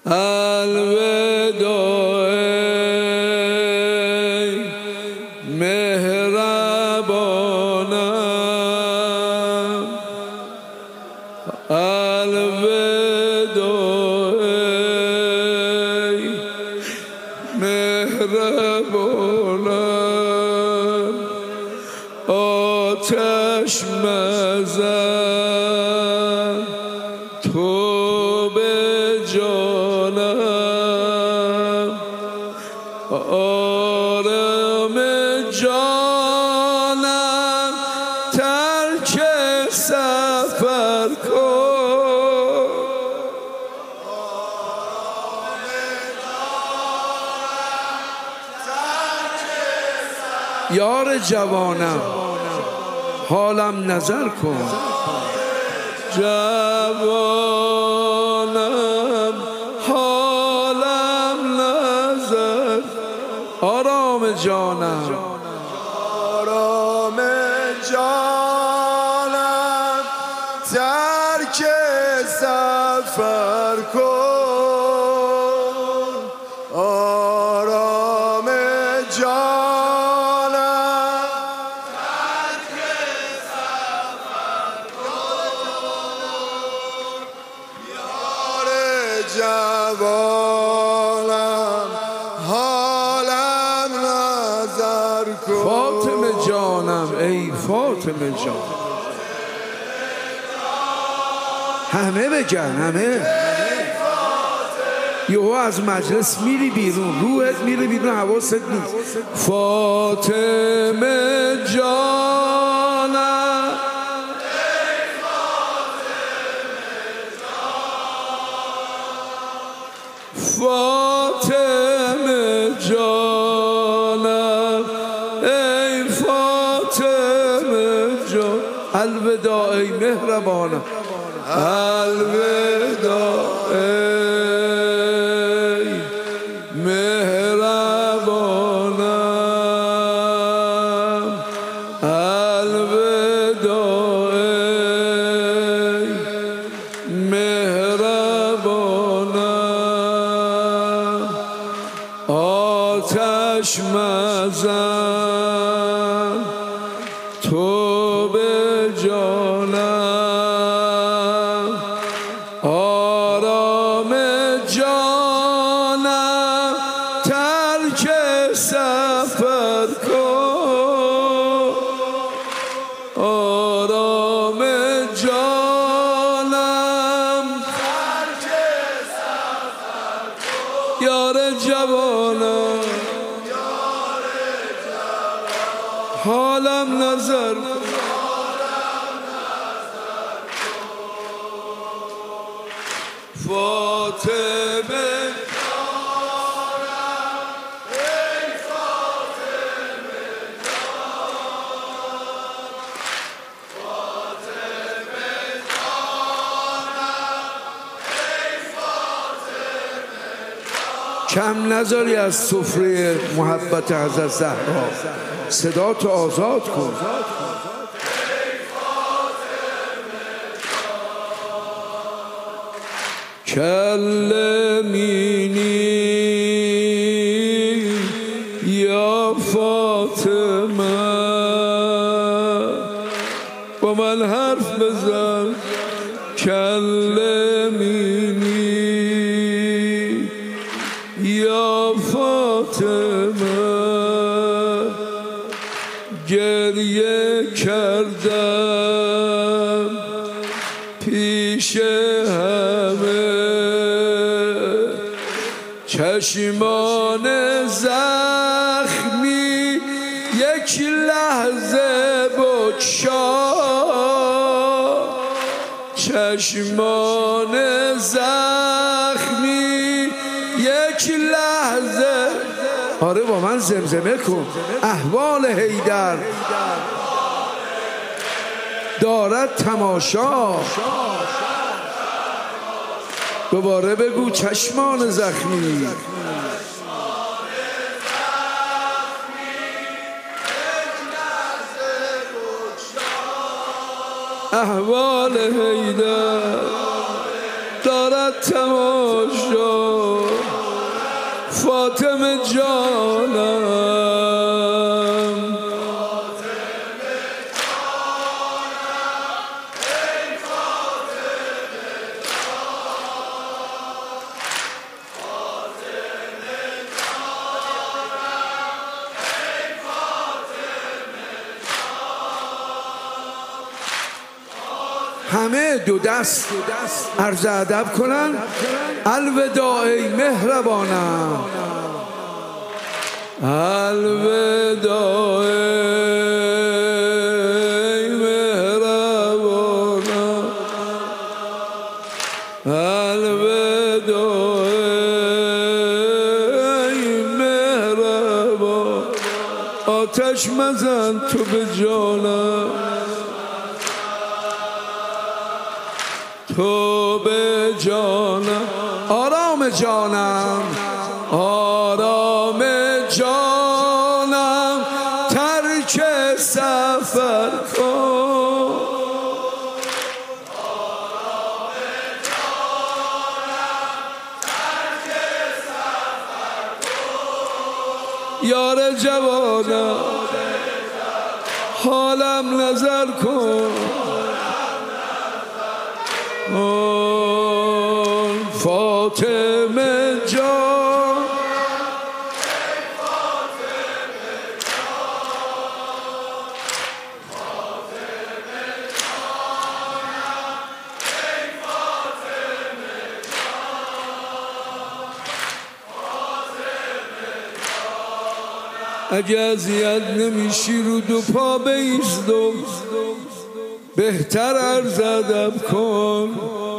الوداع مهربانم، الوداع مهربانم، آتش مزن تو به جانم، آرام جانم ترک سفر کن، یار جوانم حالم نظر کن، جوانم حالم نظر، آرام جانم آرام جانم ترک سفر کن، آرام جانم ترک سفر کن، یار جوانم حالم نظر کن. فاطمه جانم ای فاطمه جان، همه بگن همه. یهو از مجلس میری بیرون، روحت میره بیرون، حواست نیست. فاطمه جانم فاطمه جانم ای فاطمه جان، الوداع ای مهربانم، الوداع ای مهربانم، الوداع ای مهربانم، آتش مزن تو به جانم، آرام جانم ترک سفر کن، آرام جانم ترک سفر کن، یار جوانم حالم نظر کن، فاطمه جانم ای فاطمه جان، فاطمه جانم ای فاطمه جان، کم نذاری از سفره محبت حضرت زهرا، صدا تو آزاد کن. کلمینی یا فاطمه، با من حرف بزن، کلمینی یا فاطمه، گریه کردم پیش همه، چشمان زخمی یک لحظه بگشا، چشمان زخمی یک لحظه، آره با من زمزمه کن، احوال حیدر دارد تماشا، دوباره بگو چشمان زخمی، احوال حیدر دارد تماشا، فاطمه جانم همه دو دست عرض ادب کنن. الوداع ای مهربانم، الوداع ای مهربانم، الوداع ای مهربان. آتش مزن تو به جانم، تو به جانم. آرام جانم، آرام جانم، ترک سفر کن. آرام جانم، ترک سفر کن. یار جوانم، حالم نظر کن. فاطمه جان، اگه اذیت نمیشی رو دو پا بایستم، بهتر عرض ادب کن.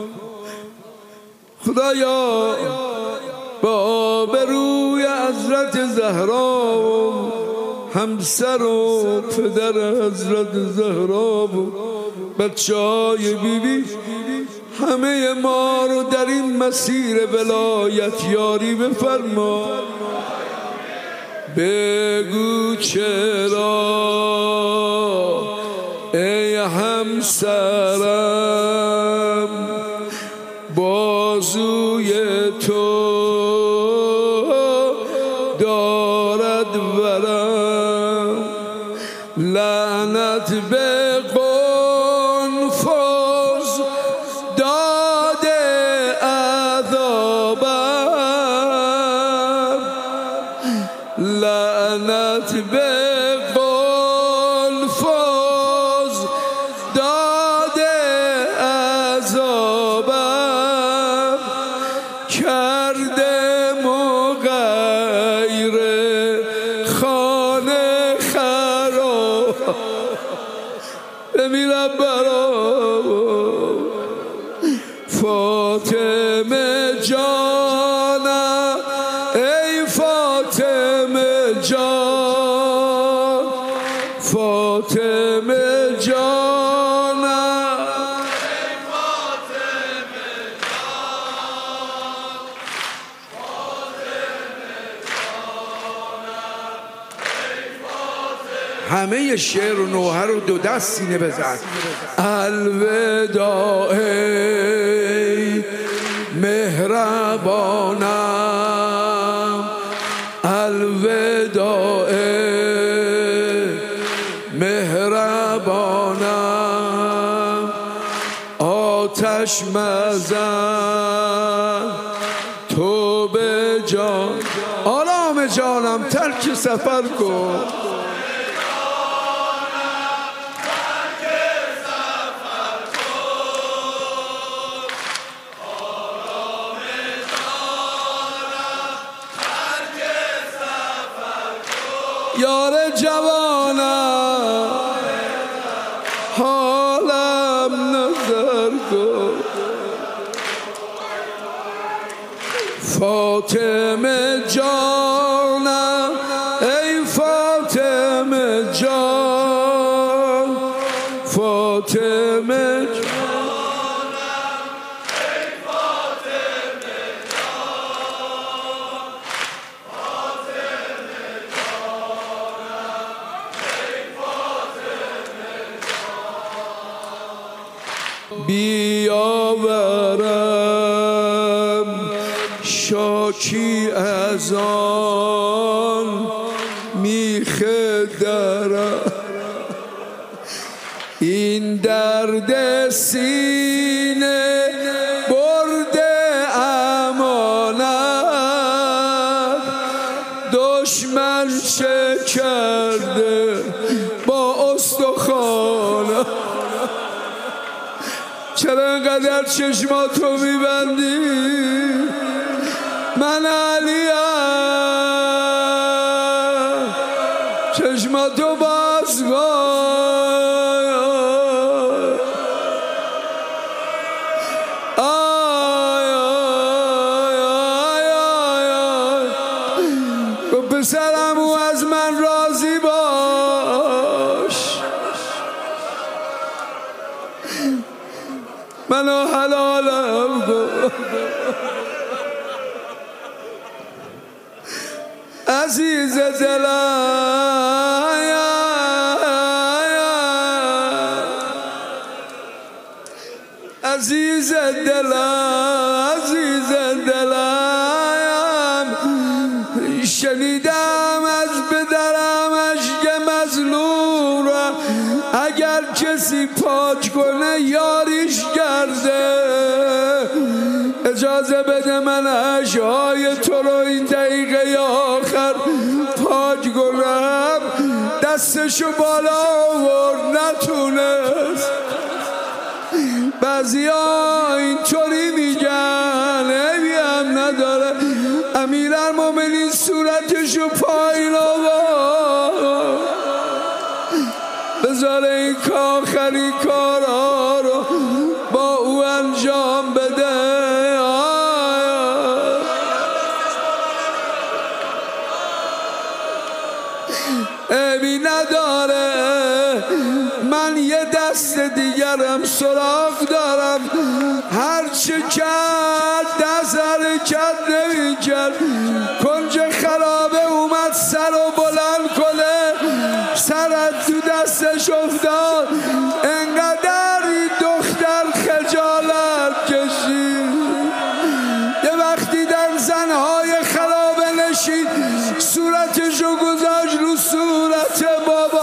خدایا با آبروی حضرت زهرا و همسر و پدر حضرت زهرا و بچه‌های بیبی همه ما رو در این مسیر ولایت یاری بفرما. بگو چرا ای همسرم بازوی تو دارد ورم، لعنت به قنفذ داده عذابم، لعنت به قنفذ داده عذابم، کرده مغیر خانه خراب. بمیرم برام فاطمه جانم، ای فاطمه جان، فاطمه جانم، ای فاطمه جان، فاطمه جانم، ای فاطمه. همه شعر و نوحه رو دو دست سینه بزن. الوداع ای مهربانم، الوداع ای مهربانم، آتش مزن تو به جان. آرام جانم، ترک سفر کن. یار جوانم، حالم نظر کن. فاطمه جانم، ای فاطمه جان، فاطمه جان، بیاورم شاکی از آن میخ درم، این درد سینه برده امانت، دشمن چه کرده با استخوانم. چرا انقدر چشماتو میبندی؟ من علیم، چشماتو باز کن. پسرم او از من راضی باش، منو حلالم کن. عزیز دلم، عزیز دلم، عزیز دلم، شنیدم از پدرم اشک مظلوم را اگر کسی پاک کنه یاریش کرده. اجازه بده من اشک‌های تو رو این دقیقه آخر پاک کنم. دستشو بالا آورد نتونست. بعضی ها اینطوری میگن عیبی هم نداره. امیرالمومنین صورتشو پایین آورد، بذار این آخری کارها رو با او انجام بده. عیبی نداره، من یه دست دیگرم سراغ دارم. هرچه کرد دست حرکت نمی کرد. کنج خرابه اومد سر و بلند کنه، سرت تو دستش افتاد. انقدر این دختر خجالت کشید. یه وقتی در زنهای خرابه نشید صورتشو گذاشت رو صورت بابا.